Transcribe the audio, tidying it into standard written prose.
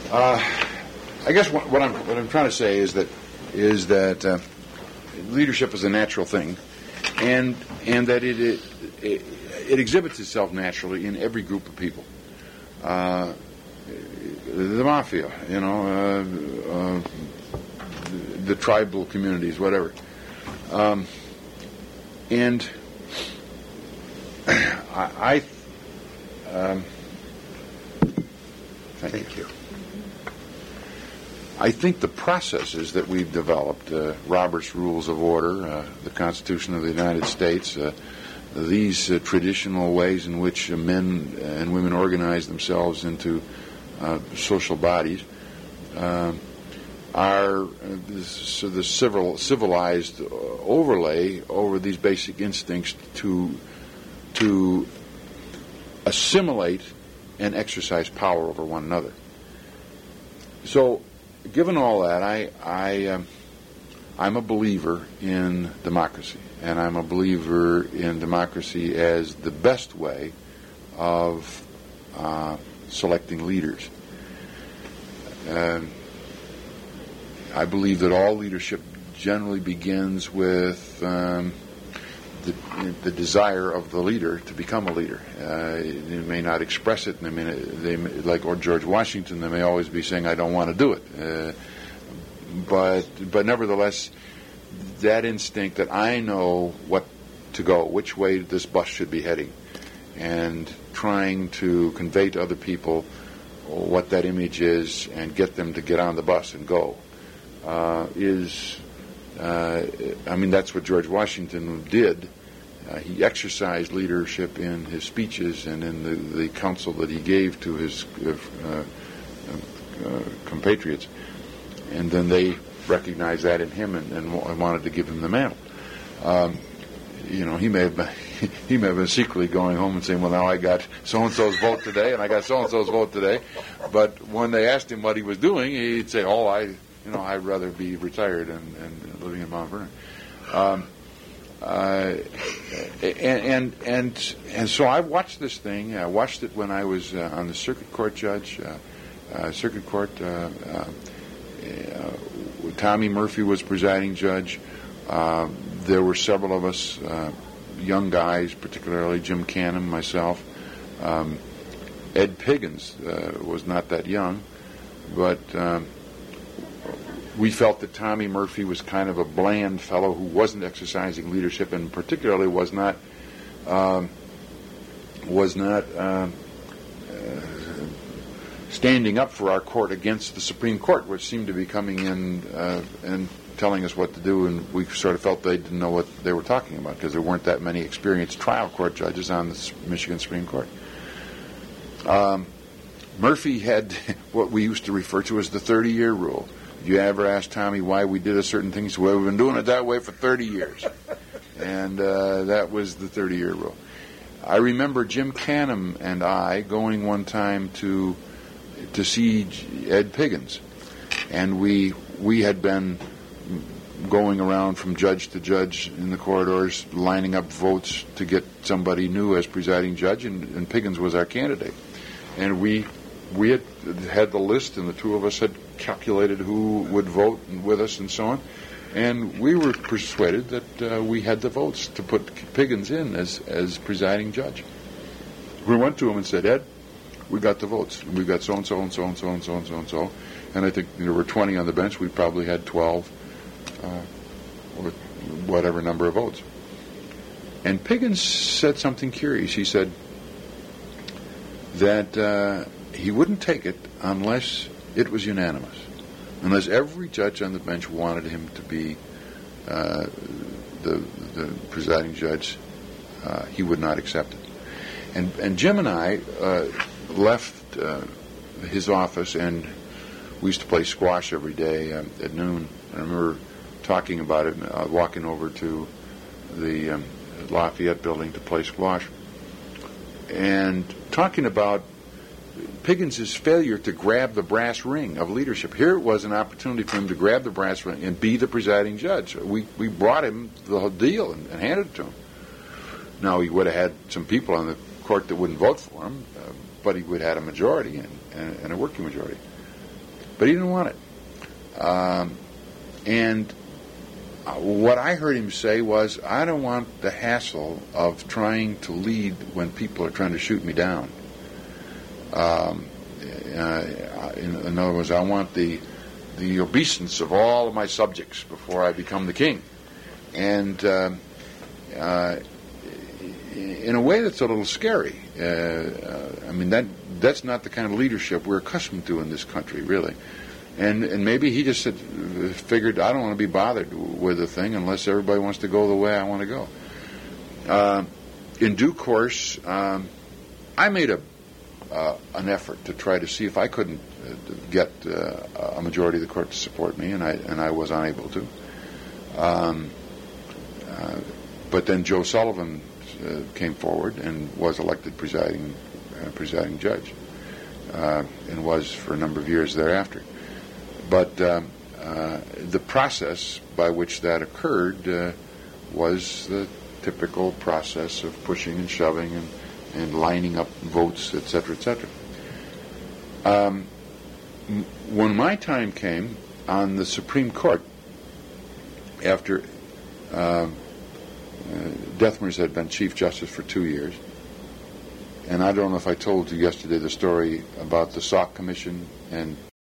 I guess what I'm trying to say is that leadership is a natural thing, and that it exhibits itself naturally in every group of people. The mafia, the tribal communities, whatever, and I thank you. I think the processes that we've developed, Robert's Rules of Order, the Constitution of the United States, these traditional ways in which men and women organize themselves into social bodies, are the civilized overlay over these basic instincts to assimilate and exercise power over one another. So, given all that, I'm a believer in democracy, and I'm a believer in democracy as the best way of selecting leaders. I believe that all leadership generally begins with the desire of the leader to become a leader. They may not express it, and they may, like George Washington, they may always be saying, "I don't want to do it." But nevertheless, that instinct that I know what to go, which way this bus should be heading, and trying to convey to other people what that image is and get them to get on the bus and go, that's what George Washington did. He exercised leadership in his speeches and in the counsel that he gave to his compatriots, and then they recognized that in him and wanted to give him the mantle. He may have been secretly going home and saying, "Well, now I got so and so's vote today, and I got so and so's vote today." But when they asked him what he was doing, he'd say, "Oh, I'd rather be retired and living in Mount Vernon." And so I watched this thing. I watched it when I was on the circuit court judge. Tommy Murphy was presiding judge. There were several of us, young guys, particularly Jim Canham, myself. Ed Piggins was not that young, but we felt that Tommy Murphy was kind of a bland fellow who wasn't exercising leadership, and particularly was not standing up for our court against the Supreme Court, which seemed to be coming in and telling us what to do, and we sort of felt they didn't know what they were talking about because there weren't that many experienced trial court judges on the Michigan Supreme Court. Murphy had what we used to refer to as the 30-year rule. You ever ask Tommy why we did a certain thing? He said, "Well, we've been doing it that way for 30 years. And that was the 30-year rule. I remember Jim Canham and I going one time to see Ed Piggins, and we had been going around from judge to judge in the corridors, lining up votes to get somebody new as presiding judge, and Piggins was our candidate. And we had the list, and the two of us had calculated who would vote with us and so on, and we were persuaded that we had the votes to put Piggins in as presiding judge. We went to him and said, "Ed, we got the votes. We got so-and-so and so-and-so and so-and-so and so." And I think there were 20 on the bench. We probably had 12 or whatever number of votes. And Piggins said something curious. He said that he wouldn't take it unless it was unanimous. Unless every judge on the bench wanted him to be the presiding judge, he would not accept it. And Jim and I left his office, and we used to play squash every day at noon. I remember talking about it, walking over to the Lafayette building to play squash, and talking about Piggins' failure to grab the brass ring of leadership. Here it was an opportunity for him to grab the brass ring and be the presiding judge. We brought him the whole deal and handed it to him. Now, he would have had some people on the court that wouldn't vote for him, but he would have had a majority and a working majority. But he didn't want it. And what I heard him say was, I don't want the hassle of trying to lead when people are trying to shoot me down. In other words, I want the obeisance of all of my subjects before I become the king. And in a way that's a little scary. I mean, that's not the kind of leadership we're accustomed to in this country, really. And maybe he just figured, I don't want to be bothered with a thing unless everybody wants to go the way I want to go. In due course, I made an effort to try to see if I couldn't get a majority of the court to support me, and I was unable to. But then Joe Sullivan came forward and was elected presiding judge, and was for a number of years thereafter. But the process by which that occurred was the typical process of pushing and shoving and lining up votes, etc., etc. When my time came on the Supreme Court, after Deathmers had been Chief Justice for 2 years, and I don't know if I told you yesterday the story about the Salk Commission and